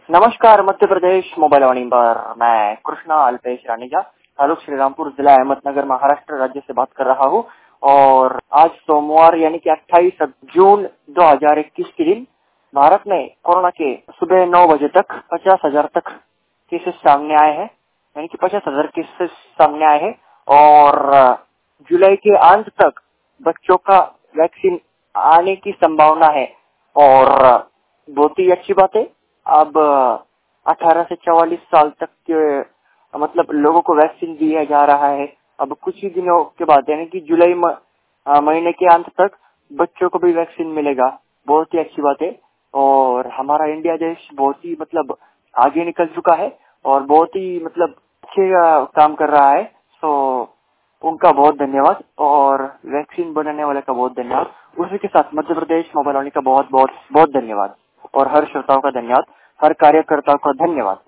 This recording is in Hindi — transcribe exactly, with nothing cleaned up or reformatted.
नमस्कार मध्य प्रदेश मोबाइल वाणी पर मैं कृष्णा अल्पेश रानीजा तालुक श्रीरामपुर जिला अहमदनगर महाराष्ट्र राज्य से बात कर रहा हूँ। और आज सोमवार यानी कि अट्ठाईस जून दो हजार इक्कीस के दिन भारत में कोरोना के सुबह नौ बजे तक पचास हजार तक केसेस सामने आए हैं, यानी कि पचास हजार केसेस सामने आए हैं। और जुलाई के अंत तक बच्चों का वैक्सीन आने की संभावना है और बहुत ही अच्छी बात है। अब अठारह से चौवालीस साल तक के मतलब लोगों को वैक्सीन दिया जा रहा है। अब कुछ ही दिनों के बाद यानी कि जुलाई महीने के अंत तक बच्चों को भी वैक्सीन मिलेगा, बहुत ही अच्छी बात है। और हमारा इंडिया देश बहुत ही मतलब आगे निकल चुका है और बहुत ही मतलब अच्छे काम कर रहा है। सो उनका बहुत धन्यवाद और वैक्सीन बनाने वाले का बहुत धन्यवाद। उसी के साथ मध्य प्रदेश मोबाइल वाणी का बहुत बहुत बहुत धन्यवाद और हर श्रोताओं का धन्यवाद, हर कार्यकर्ताओं का धन्यवाद।